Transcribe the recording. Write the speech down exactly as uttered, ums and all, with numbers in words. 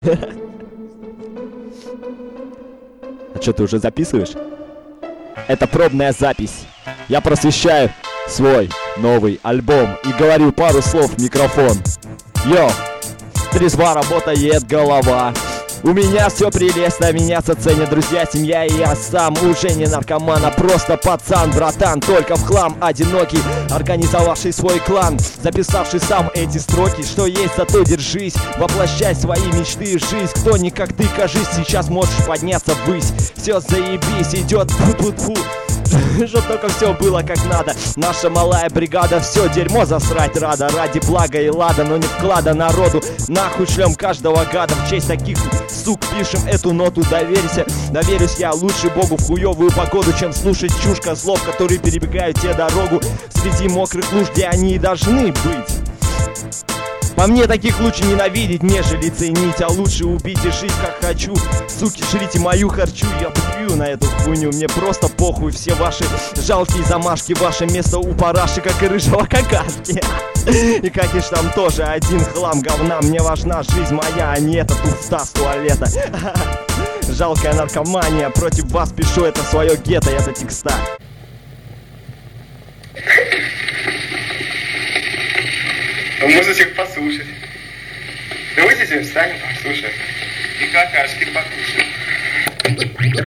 А что, ты уже записываешь? Это пробная запись. Я просвещаю свой новый альбом и говорю пару слов в микрофон. Йо, трезва работает голова. У меня все прелестно, меня ценят друзья, семья, и я сам уже не наркоман, а просто пацан, братан, только в хлам, одинокий, организовавший свой клан, записавший сам эти строки. Что есть, зато держись, воплощай свои мечты в жизнь. Кто не как ты, кажись, сейчас можешь подняться ввысь. Все заебись, идет фу-фу-фу. Чтоб только все было как надо. Наша малая бригада все дерьмо засрать рада. Ради блага и лада, но не вклада народу. Нахуй шлем каждого гада. В честь таких сук пишем эту ноту. Доверься, доверюсь я лучше Богу в хуевую погоду, чем слушать чушь козлов, которые перебегают тебе дорогу среди мокрых луж, где они и должны быть. По мне таких лучше ненавидеть, нежели ценить, а лучше убить и жить как хочу. Суки, жрите мою харчу, я плюю на эту хуйню. Мне просто похуй, все ваши жалкие замашки. Ваше место у параши, как и рыжего какашки. И как ишь там тоже один хлам говна. Мне важна жизнь моя, а не эта туфта с туалета. Жалкая наркомания, против вас пишу это свое гетто, это текста. Можно всех послушать. Давайте сегодня встанем, послушаем. И какашки покушаем.